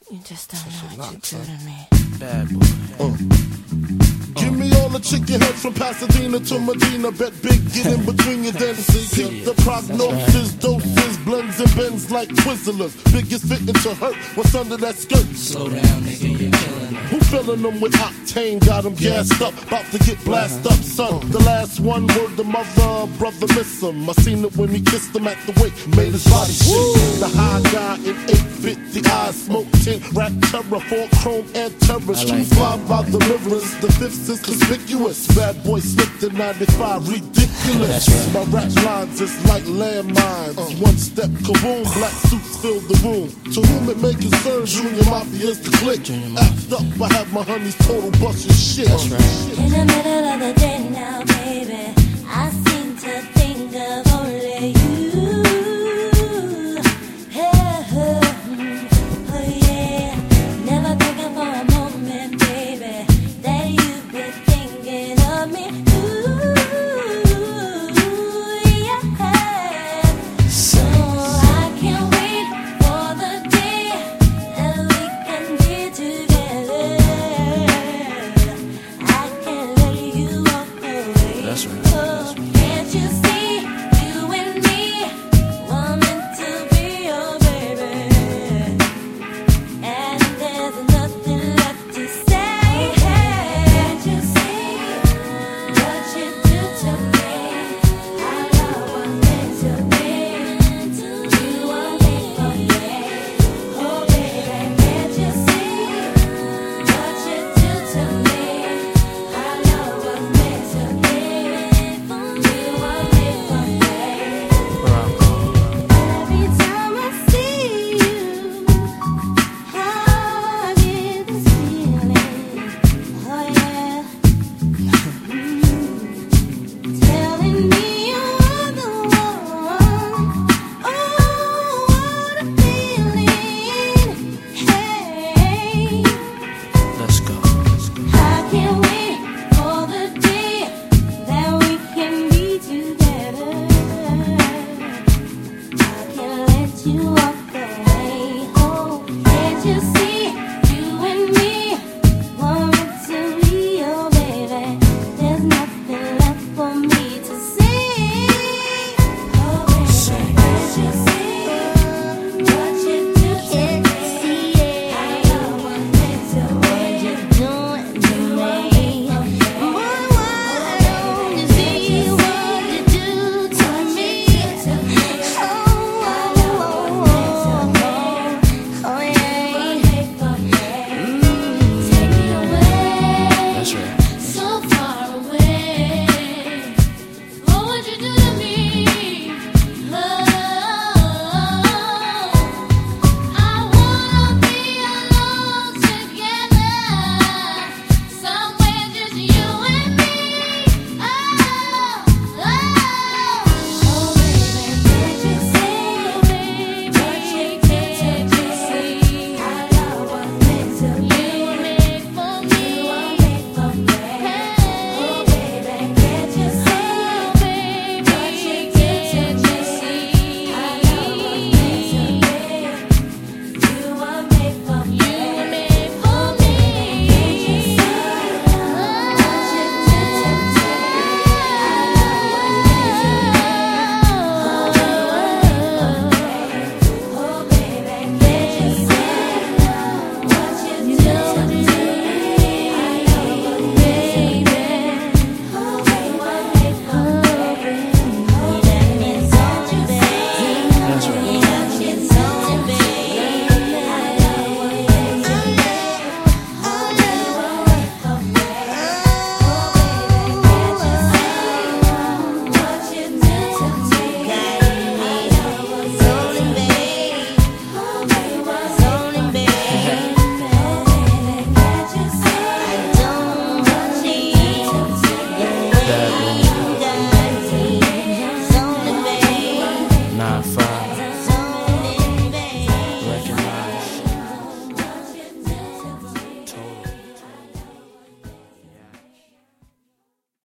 You just don't know what you do to me. Bad boy. Give me all the chicken heads from Pasadena to Medina. Bet big, get in between your dents. Keep the prognosis, doses, blends and bends like Twizzlers. Biggest fitting to hurt what's under that skirt. Slow down, nigga, you're killing it. Who filling them with octane? Got them gassed up, about to get blasted up, son. The last one, word the mother, brother miss him. I seen it when he kissed him at the wake, made his body shake. The high guy in 850 eyes, smoke 10, rap terror, 4 chrome and terrors. Choose fly by the rivers, the fifth is conspicuous. Bad boy slipped in 95, ridiculous. My rap lines is like landmines. One step, kaboom, black suits fill the room. To whom it may concern, Junior Mafia's the click. Act up, I have my honeys total busting shit. In the middle of the day now, baby, I